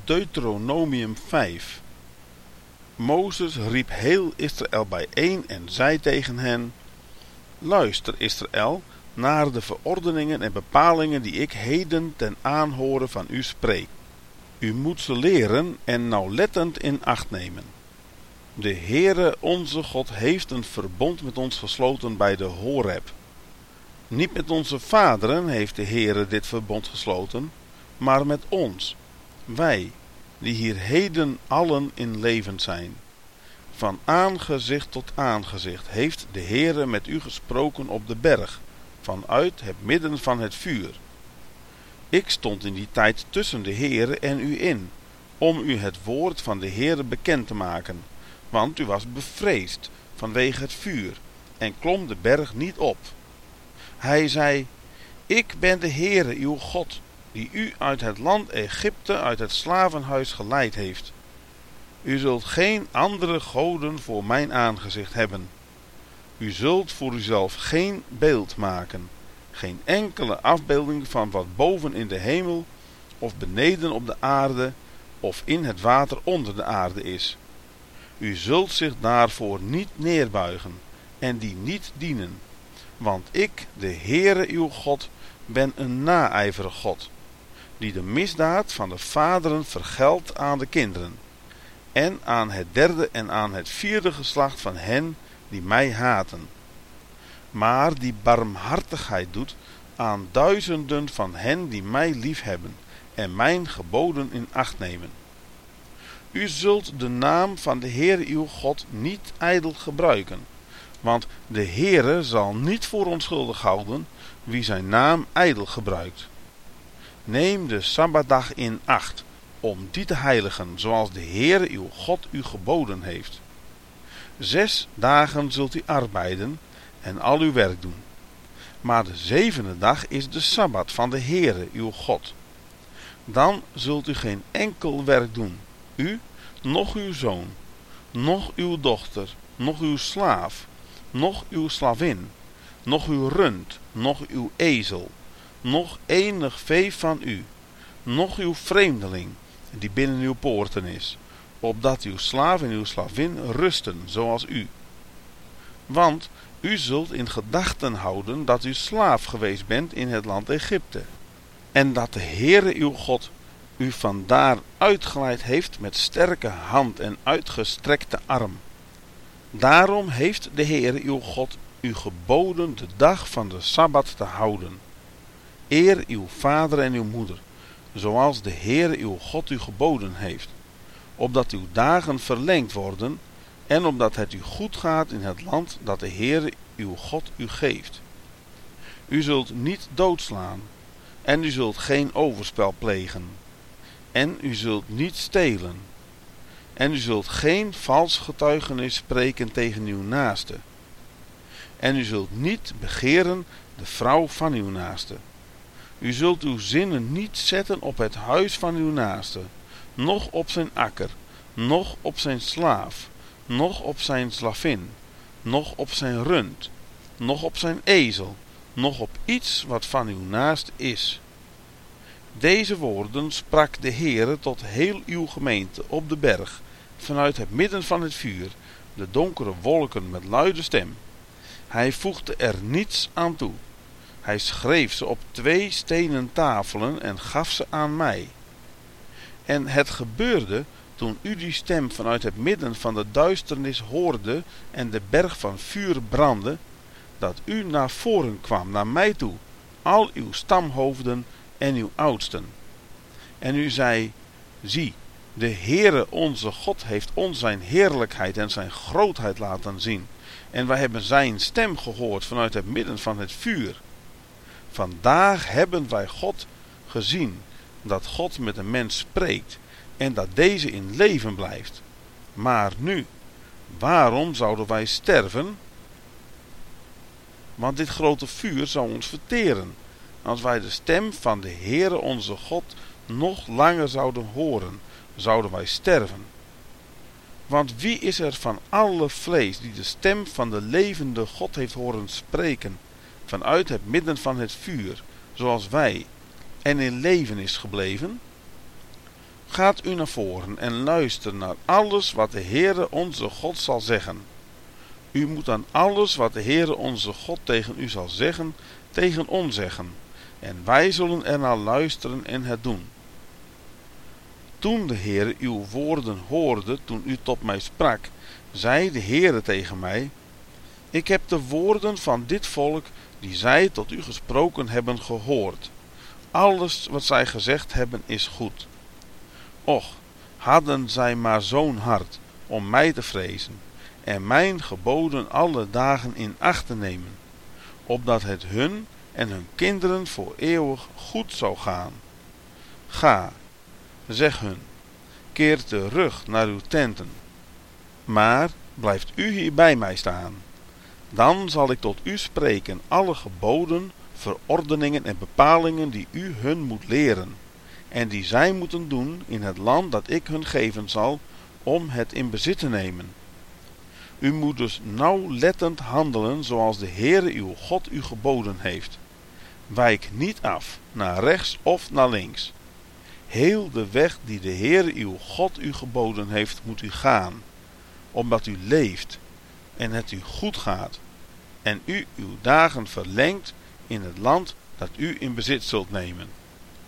Deuteronomium 5. Mozes riep heel Israël bijeen en zei tegen hen: Luister, Israël, naar de verordeningen en bepalingen die ik heden ten aanhoren van u spreek. U moet ze leren en nauwlettend in acht nemen. De Heere onze God heeft een verbond met ons gesloten bij de Horeb. Niet met onze vaderen heeft de Heere dit verbond gesloten, maar met ons, wij, die hier heden allen in leven zijn. Van aangezicht tot aangezicht heeft de Heere met u gesproken op de berg, vanuit het midden van het vuur. Ik stond in die tijd tussen de Heere en u in, om u het woord van de Heere bekend te maken, want u was bevreesd vanwege het vuur en klom de berg niet op. Hij zei: Ik ben de Heere uw God, die u uit het land Egypte, uit het slavenhuis geleid heeft. U zult geen andere goden voor mijn aangezicht hebben. U zult voor uzelf geen beeld maken, geen enkele afbeelding van wat boven in de hemel, of beneden op de aarde, of in het water onder de aarde is. U zult zich daarvoor niet neerbuigen en die niet dienen, want ik, de Heere uw God, ben een naijverig God, die de misdaad van de vaderen vergeldt aan de kinderen, en aan het derde en aan het vierde geslacht van hen die mij haten, maar die barmhartigheid doet aan duizenden van hen die mij liefhebben en mijn geboden in acht nemen. U zult de naam van de Heere uw God niet ijdel gebruiken, want de Heere zal niet voor onschuldig houden wie zijn naam ijdel gebruikt. Neem de Sabbatdag in acht, om die te heiligen, zoals de Heere uw God u geboden heeft. 6 dagen zult u arbeiden en al uw werk doen. Maar de 7e dag is de Sabbat van de Heere uw God. Dan zult u geen enkel werk doen, u, noch uw zoon, noch uw dochter, noch uw slaaf, noch uw slavin, noch uw rund, noch uw ezel, noch enig vee van u, noch uw vreemdeling, die binnen uw poorten is, opdat uw slaaf en uw slavin rusten, zoals u. Want u zult in gedachten houden dat u slaaf geweest bent in het land Egypte, en dat de Heere uw God u vandaar uitgeleid heeft met sterke hand en uitgestrekte arm. Daarom heeft de Heere uw God u geboden de dag van de Sabbat te houden. Eer uw vader en uw moeder, zoals de Heere uw God u geboden heeft, opdat uw dagen verlengd worden en opdat het u goed gaat in het land dat de Heere uw God u geeft. U zult niet doodslaan en u zult geen overspel plegen en u zult niet stelen en u zult geen vals getuigenis spreken tegen uw naaste en u zult niet begeren de vrouw van uw naaste. U zult uw zinnen niet zetten op het huis van uw naaste, noch op zijn akker, noch op zijn slaaf, noch op zijn slavin, noch op zijn rund, noch op zijn ezel, noch op iets wat van uw naast is. Deze woorden sprak de Heere tot heel uw gemeente op de berg, vanuit het midden van het vuur, de donkere wolken met luide stem. Hij voegde er niets aan toe. Hij schreef ze op 2 stenen tafelen en gaf ze aan mij. En het gebeurde, toen u die stem vanuit het midden van de duisternis hoorde en de berg van vuur brandde, dat u naar voren kwam, naar mij toe, al uw stamhoofden en uw oudsten. En u zei: Zie, de Heere onze God heeft ons zijn heerlijkheid en zijn grootheid laten zien, en wij hebben zijn stem gehoord vanuit het midden van het vuur. Vandaag hebben wij God gezien, dat God met een mens spreekt en dat deze in leven blijft. Maar nu, waarom zouden wij sterven? Want dit grote vuur zou ons verteren, als wij de stem van de Heere onze God nog langer zouden horen, zouden wij sterven. Want wie is er van alle vlees die de stem van de levende God heeft horen spreken, vanuit het midden van het vuur, zoals wij, en in leven is gebleven? Gaat u naar voren en luister naar alles wat de Heere onze God zal zeggen. U moet aan alles wat de Heere onze God tegen u zal zeggen, tegen ons zeggen. En wij zullen er naar luisteren en het doen. Toen de Heere uw woorden hoorde, toen u tot mij sprak, zei de Heere tegen mij: Ik heb de woorden van dit volk, die zij tot u gesproken hebben, gehoord. Alles wat zij gezegd hebben is goed. Och, hadden zij maar zo'n hart om mij te vrezen en mijn geboden alle dagen in acht te nemen, opdat het hun en hun kinderen voor eeuwig goed zou gaan. Ga, zeg hun, keer terug naar uw tenten, maar blijft u hier bij mij staan. Dan zal ik tot u spreken alle geboden, verordeningen en bepalingen die u hun moet leren, en die zij moeten doen in het land dat ik hun geven zal, om het in bezit te nemen. U moet dus nauwlettend handelen zoals de Heere uw God u geboden heeft. Wijk niet af, naar rechts of naar links. Heel de weg die de Heere uw God u geboden heeft, moet u gaan, omdat u leeft en het u goed gaat, en u uw dagen verlengt in het land dat u in bezit zult nemen.